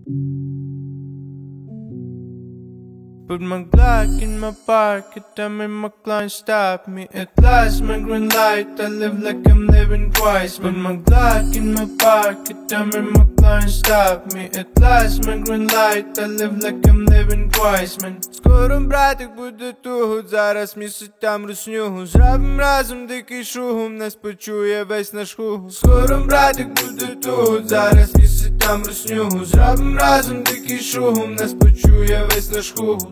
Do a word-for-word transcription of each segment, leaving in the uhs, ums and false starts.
Put my Glock in my pocket, I'm in my client, stop me at last, my green light, I live like I'm living twice. Put my Glock in my pocket, I'm in my client, stop me at last, my green light, I live like I'm living twice, man. Скоро, братик, буде туго, зараз місяць там руснюгу. Зробим разом дикий шугум, нас почує весь наш хугу. Скоро, братик, буде туго, зараз місяць там руснюгу. Зробим разом дикий шугум, нас почує весь наш хугу.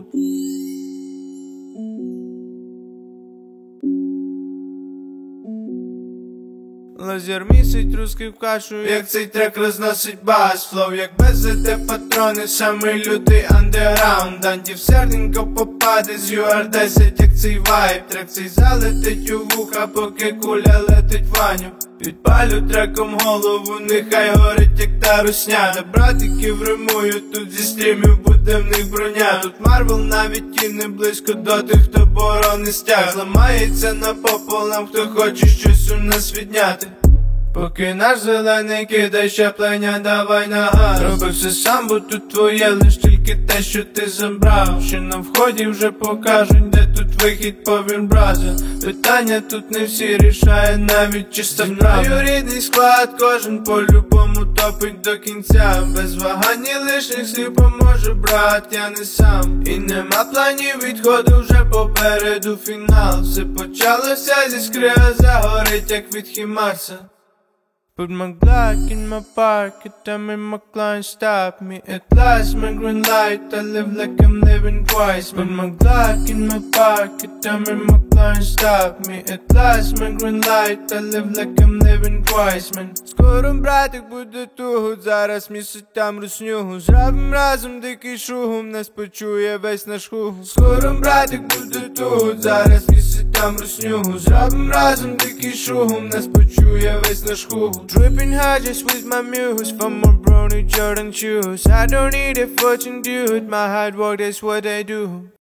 Лазер місить русский в кашу, як цей трек розносить бас. Флоу як безете патрони, самий лютий андеграунд. Антів серденько попаде з ю ар десять, як цей вайб. Трек цей залетить у вуха, поки куля летить Ваню. Підпалю треком голову, нехай горить, як та русня. На братиків римую, тут зі стрімів буде в них броня. Тут Марвел навіть і не близько до тих, хто борони стяг. Зламається напополам, хто хоче щось у нас відняти. Поки наш зелений кидай щеплення, давай на газ. Роби все сам, бо тут твоє лиш тільки те, що ти забрав. Ще на вході вже покажуть, де тут вихід по Вінбраза. Питання тут не всі рішає, навіть чиста правда. Мою рідний склад, кожен по-любому топить до кінця. Без вагань і лишніх слів поможе брат, я не сам. І нема планів відходу, вже попереду фінал. Все почалося зі скри, а загорить, як від Хімарса. Put my Glock in my pocket, I'm in my client, stop me at last, my green light, I live like I'm living twice. Put my Glock in my pocket, I'm in my client, stop me at last, my green light, I live like I'm living twice, man. Скоро, братик, буде туго, зараз місить там руснюгу. Зробим разом дикий шугум, нас почує весь наш хугу. Скоро, братик, буде туго, зараз місить там руснюгу. Зробим разом дикий шугум, нас почує весь наш хугу. Dripping hard just with my muse, from my brony Jordan shoes. I don't need a fortune, dude, my hard work, that's what I do.